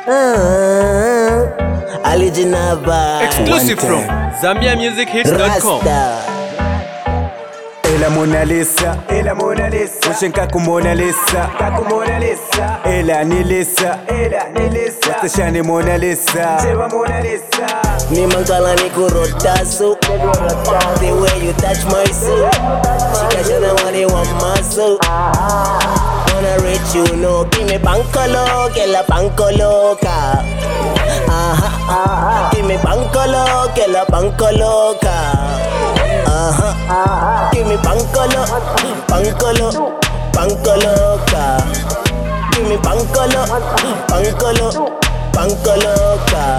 Original vibe. Exclusive from ZambiaMusicHits.com. Ela Mona Lisa, ela Mona Lisa, ushenka ku Mona Lisa, kaku Mona Lisa, ela ni Lisa, watashani Mona Lisa, seba Mona Lisa. Ni mankala ni kurotaso, the way you touch my soul, shikashana wani wa maso. Wanna reach you, no, give me pankolo, kela pankoloka. Give me pankolo, kela pankoloka. Give me pankolo, pankolo, pankoloka. Give me pankolo, pankolo, pankoloka.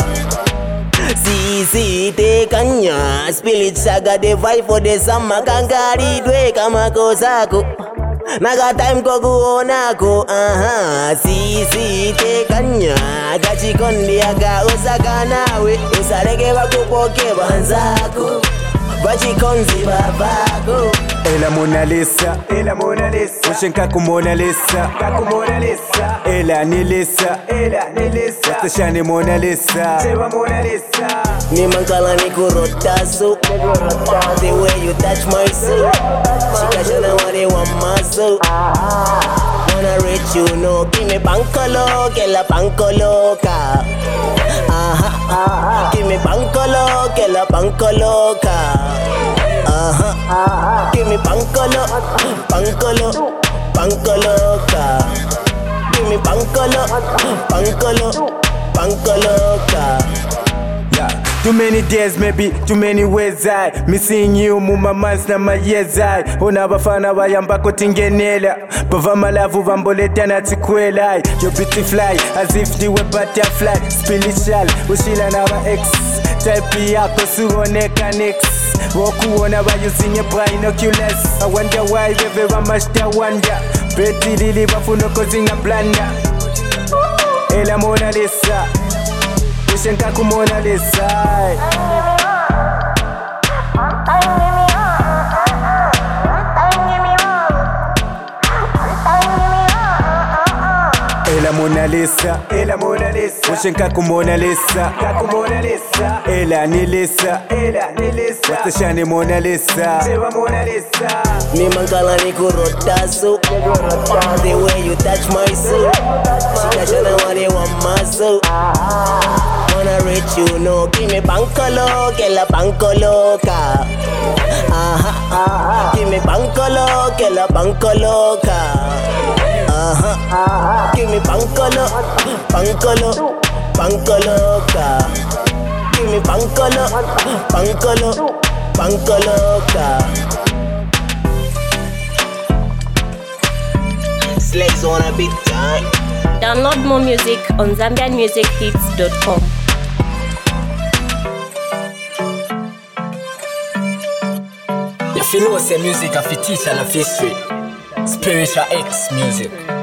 Si te kanya, spirit saga the vibe for the summer kangari dwe kama kozako. Naga time ko kuonako, si te kanya, gachi kondi aga osaka nawe, usareke wakupoke banzako. Bachi konzi babako. Ela Mona Lisa, ela Mona Lisa, ushenka ku Mona Lisa, kaku Mona Lisa, ela ni Lisa, watashani Mona Lisa, seba Mona Lisa. Ni mankala ni kurotaso, the way you touch my soul, shikashana wani wa maso. Wanna reach you, no, give me pankolo, kela pankoloka. Give me pankolo, kela pankoloka. Give me pankolo, pankolo, pankoloka. Give me pankolo, pankolo, pankoloka. Yeah. Too many days, maybe too many ways I missing you, muma months na my years I. Ona bafana bayamba kotingenela, bava malavu bamboleta na tikwela. You beautifly, as if you were butterfly, spiritual. Ushila na ba ex, type yako suoneka next. Wokuona ba using a binoculars. I wonder why everyone must wonder. Betty lili bafuno causing a blunder. Ela Mona Lisa, ushenka ku Mona Lisa. Ela Mona Lisa, ela Mona Lisa, ushenka ku Mona Lisa, kaku Mona Lisa, ela ni Lisa, watashani Mona Lisa, seba Mona Lisa. Ni mankala ni kurotaso, the way you touch my soul, shikashana wani wa maso. Wanna reach you, no, give me pankolo, kela pankoloka. Give me pankolo, kela pankoloka. Give me pankolo, pankolo, pankoloka. Give me pankolo, pankolo, pankoloka. Slaves on a big time. Download more music on ZambiaMusicHits.com. You know say music a fit teach and a fit street. Spiritual X music.